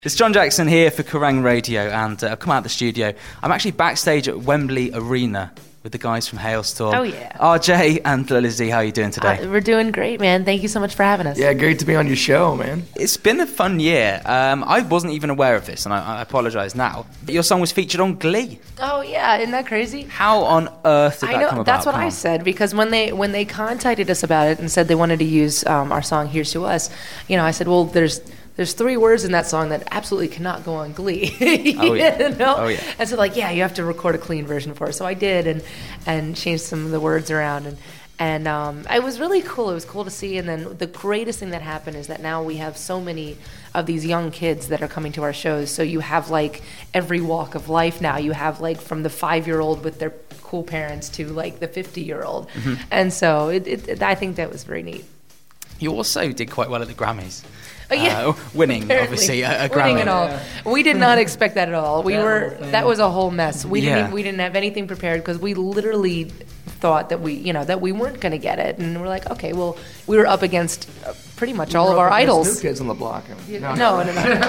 It's John Jackson here for Kerrang Radio, and I've come out of the studio. I'm actually backstage at Wembley Arena with the guys from Halestorm. Oh, yeah. RJ and Lizzie, how are you doing today? We're doing great, man. Thank you so much for having us. Yeah, great to be on your show, man. It's been a fun year. I wasn't even aware of this, and I apologise now. Your song was featured on Glee. Oh, yeah. Isn't that crazy? How on earth did that come about? That's what I said, because when they contacted us about it and said they wanted to use our song Here's to Us, I said, well, there's 3 words in that song that absolutely cannot go on Glee. Oh, yeah. Oh, yeah. And so, you have to record a clean version for it. So I did, and changed some of the words around, and it was really cool. It was cool to see. And then the greatest thing that happened is that now we have so many of these young kids that are coming to our shows. So you have every walk of life now. You have from the 5-year-old with their cool parents to the 50-year-old. Mm-hmm. And so I think that was very neat. You also did quite well at the Grammys. Oh, yeah. Winning, obviously, a Grammy. Winning and all. Yeah. We did not expect that at all. That was a whole mess. We didn't have anything prepared, because we literally thought that we weren't going to get it, and we're like, okay, well, we were up against pretty much all of our idols. New Kids on the Block. No.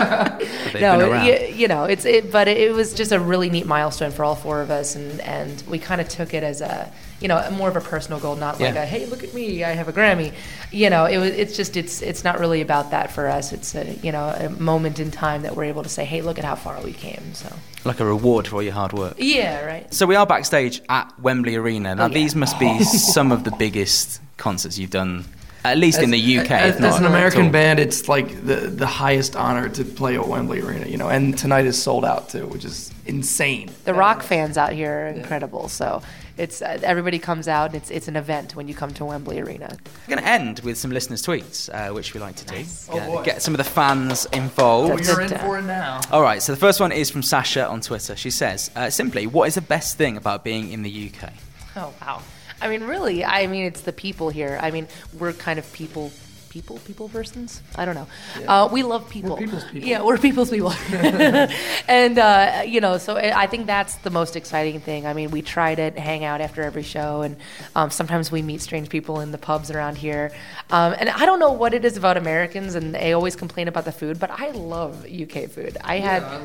But it was just a really neat milestone for all 4 of us, and we kind of took it as a more of a personal goal, not like a, hey, look at me, I have a Grammy. It's not really about that for us. It's a moment in time that we're able to say, hey, look at how far we came. So like a reward for all your hard work. Yeah, right. So we are backstage at Wembley Arena. Now, these must be some of the biggest concerts you've done, at least in the UK. As an American band, it's like the highest honor to play at Wembley Arena, and tonight is sold out too, which is insane. The rock fans out here are incredible, so it's everybody comes out, and it's an event when you come to Wembley Arena. We're going to end with some listeners' tweets, which we like to do. Nice. Get some of the fans involved. You're in for it now. All right, so the first one is from Sasha on Twitter. She says, simply, what is the best thing about being in the UK? Oh, wow. Really, it's the people here. We're kind of people persons? I don't know. Yeah. We love people. We're people's people. Yeah, we're people's people. And, so I think that's the most exciting thing. We try to hang out after every show, and sometimes we meet strange people in the pubs around here. And I don't know what it is about Americans, and they always complain about the food, but I love UK food. I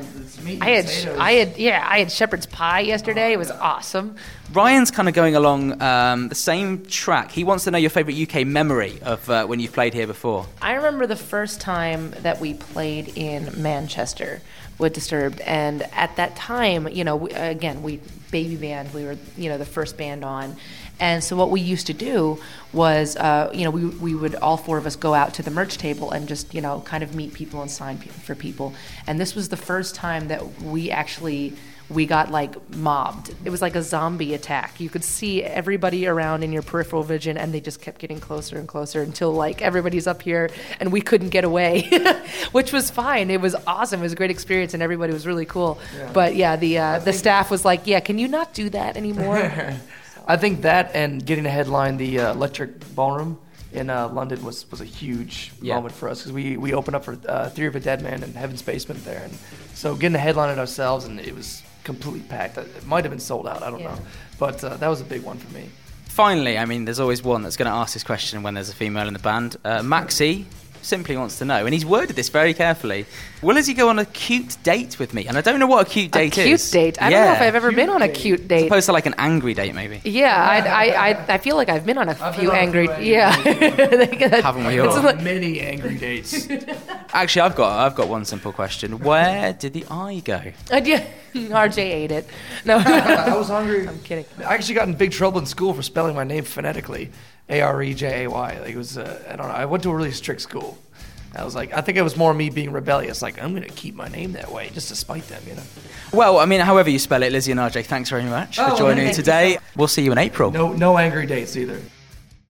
had shepherd's pie yesterday. It was awesome. Ryan's kind of going along the same track. He wants to know your favourite UK memory of when you've played here before. I remember the first time that we played in Manchester with Disturbed, and at that time, we baby band, we were the first band on, and so what we used to do was we would, all 4 of us, go out to the merch table and just kind of meet people and sign for people, and this was the first time that we got mobbed. It was like a zombie attack. You could see everybody around in your peripheral vision, and they just kept getting closer and closer until everybody's up here and we couldn't get away, which was fine. It was awesome. It was a great experience, and everybody was really cool. Yeah. But the staff was like, can you not do that anymore? I think that, and getting to headline the Electric Ballroom in London was a huge moment for us, because we opened up for Theory of a Deadman and Heaven's Basement there, and so getting to headline it ourselves, and it was completely packed. It might have been sold out, I don't know, but that was a big one for me. Finally, there's always one that's going to ask this question when there's a female in the band. Maxi simply wants to know, and he's worded this very carefully, will Lizzie go on a cute date with me? And I don't know what a cute date is. A cute date? I don't know if I've ever been on a cute date. As opposed to an angry date, maybe. Yeah, I feel like I've been on a few angry... Yeah. Haven't we all? Many angry dates. Actually, I've got one simple question. Where did the eye go? RJ ate it. No. I was hungry. I'm kidding. I actually got in big trouble in school for spelling my name phonetically. Arejay. It was, I don't know. I went to a really strict school. I think it was more me being rebellious. I'm going to keep my name that way just to spite them, Well, however you spell it, Lizzie and RJ, thanks very much for joining me today. We'll see you in April. No angry dates either.